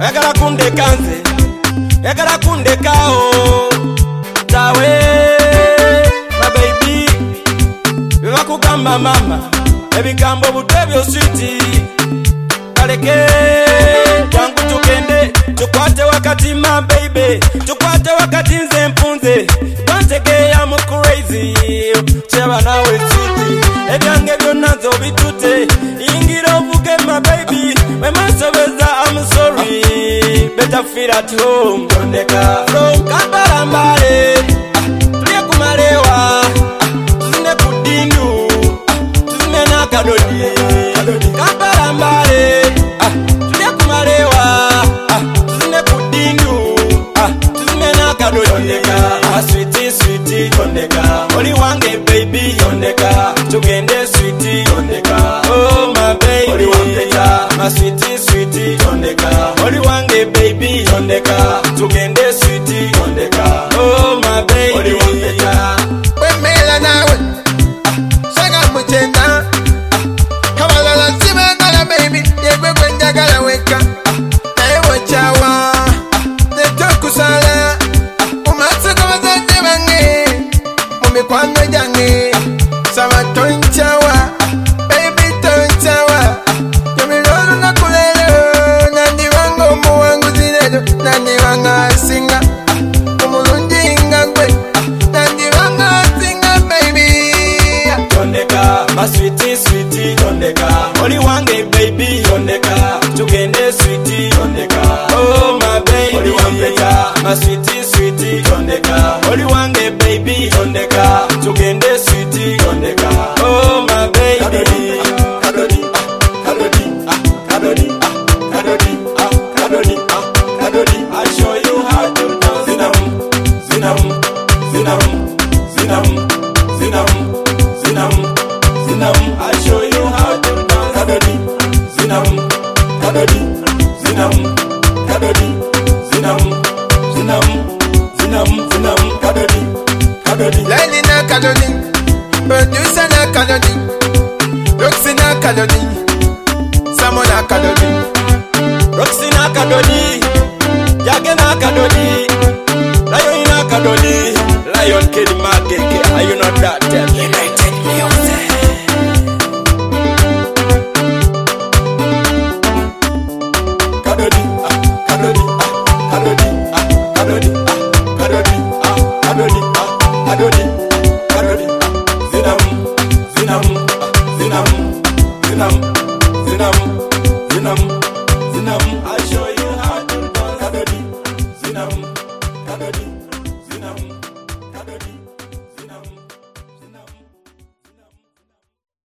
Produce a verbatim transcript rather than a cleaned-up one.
Yagala kunde kanze, yagala kunde kao. Tawe, my baby. Viva kugamba mama, ebigambo butebyo sweetie. Kaleke, jangu tukende, tukwate wakati my baby. Tukwate wakati nze mpunze. Don't take I'm crazy. Cheba nawe sweetie. Ebyange byonazo bitute. Ingira uvuge my baby. My masobeza I'm sorry. Better feel at home. Tondeka from Kampala mbale. Tulie kumalewa. Tuzine kudindu. Tuzine na kadodi. Kampala mbale. Tulie kumalewa. Tuzine kudindu. Tuzine na kadodi. Tondeka sweetie sweetie. Tondeka oli wange baby. Tondeka tugende sweetie. Tondeka oh my baby. Oli wampeta my sweetie sweetie. Tondeka oli wange baby. Tondeka tugende sweetie. Tondeka oh my baby. Oli wampeta wemela nawe saga mutenda kabalala sibengala baby yegwe gwenjagala weka naye wachawa netokusala umatse kabazadde bange mumikwano jange saba tonchawa baby tonchawa yomirolo nakulelo nandibanga omuwanguzi leero nandibanga asinga omulungi nga gwe nandibanga asinga baby. Tondeka my sweetie sweetie. Tondeka oli wange baby. Tondeka tugende sweetie. Tondeka oh my baby. Oli wampeta my sweetie sweetie. Tondeka oli wange baby. Tondeka tugende sweetie. Tondeka oh my baby. Kadodi kadodi kadodi kadodi kadodi kadodi. I show you how to dance. Zinam zinam zinam zinam zinam zinam zinam. I show you how to dance. Kadodi zinam kadodi zinam kadodi zinam zinam zinam zinam kadodi kadodi. Lady na kadodi, producer na kadodi, Roxy na kadodi, Samo na kadodi, Roxy na kadodi, Yage na kadodi, Lion na kadodi, Lion Kid Mageke. Are you not that? Tell me. United Music. Kadodi, ah, kadodi, ah, kadodi, ah, kadodi, ah, kadodi, ah, kadodi, ah, kadodi, kadodi, ah, zinam, zinam, ah, zinam, zinam, zinam, zinam, zinam. I show you how to dance. Kadodi, zinam, kadodi.